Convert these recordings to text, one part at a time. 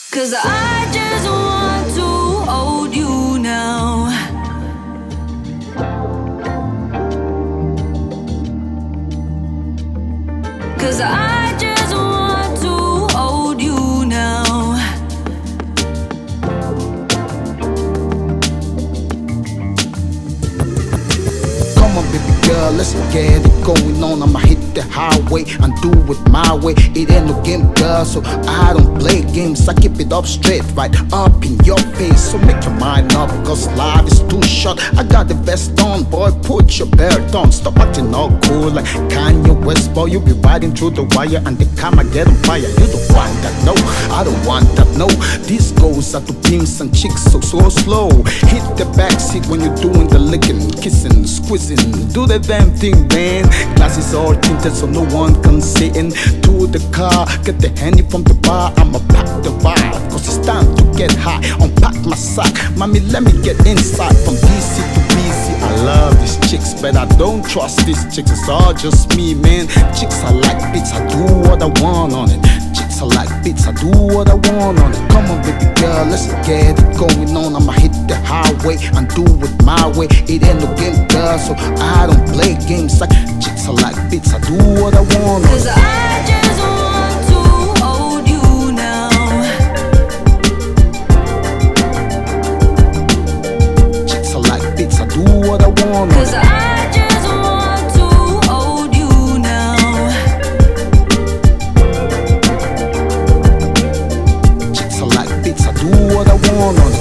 'Cause I just want to hold you now. 'Cause I just want to hold you now. Come on, baby girl, let's get it going on. I'ma hit the highway and do it my way. It ain't no game, girl, so I don't play games. I keep it up straight, right up in your face. So make your mind up, cause life is too short. I got the vest on, boy, put your belt on. Stop acting all cool like Kanye West, boy. You be riding through the wire and the camera get on fire. You don't want that, no, I don't want that, no. This goes out to pimps and chicks, so slow. Hit the backseat when you're doing the licking, kissing, squeezing. Do the damn thing, man. Glasses all tinted so no one can see into the car. Get the handy from the bar, I'ma pack the vibe, cause it's time to get high. Unpack my sack, mommy, let me get inside. From DC to BC, I love these chicks, but I don't trust these chicks. It's all just me, man. Chicks I like beats, I do what I want on it. Chicks I like beats, I do what I want on it. Come on, baby girl, let's get it going on. I'ma hit the highway and do it my way. It ain't no game, girl, so I don't play games. Like chicks I like beats, I do what I want on it. 'Cause I just want to hold you now. Chicks I like beats, I do what I want on 'Cause it. I just want to hold you now. Chicks I like beats, I do what I want on it.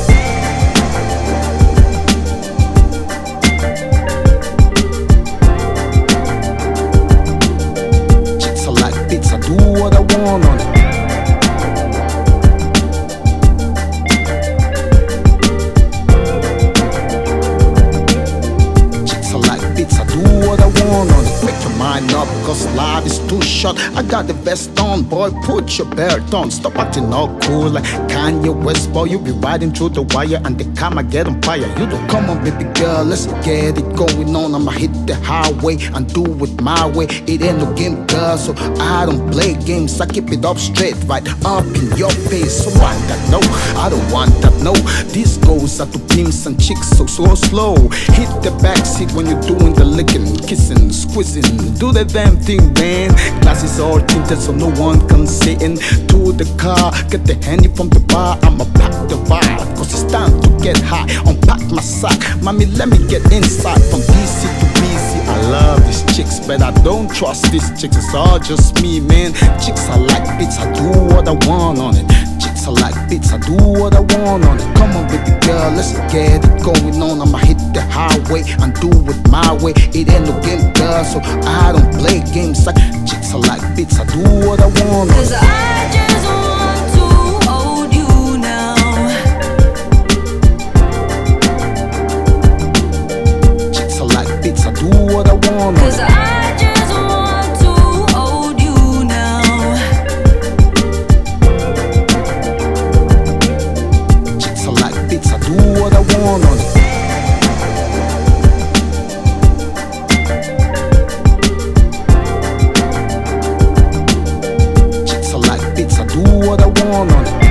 Chicks I like beats, I do what I want on it. Chicks I like beats, I do what I want on it. Make your mind up, cause life is too short. I got the vest on, boy, put your belt on. Stop acting all cool like Kanye West, boy. You be riding through the wire and the camera get on fire. You don't come on, baby girl, let's get it going on. I'ma hit the highway and do it my way. It ain't no game, girl, so I don't play games. I keep it up straight, right up in your face. So want that, no, I don't want that, no. This goes out to pimps and chicks, so slow. Hit the backseat when you're doing the licking, kissing, squeezing. Do the damn thing, man. Glasses all tinted so no one can see into the car. Get the handy from the bar, I'ma pack the vibe, cause it's time to get high. Unpack my sack, mommy, let me get inside. From DC to BC, I love these chicks, but I don't trust these chicks. It's all just me, man. Chicks I like beats, I do what I want on it. Chicks I like beats, I do what I want on it. Come on, baby girl, let's get it going on. I'ma hit the highway and do it my way. It ain't no game, girl, so I don't play games. Like chicks I like beats, I do what I want on it. 'Cause I just want to hold you now. Chicks I like beats, I do what I want on 'Cause it. I just want to hold you now. Chicks I like beats, I do what I want on it. Chicks I like beats, I do what I want on it.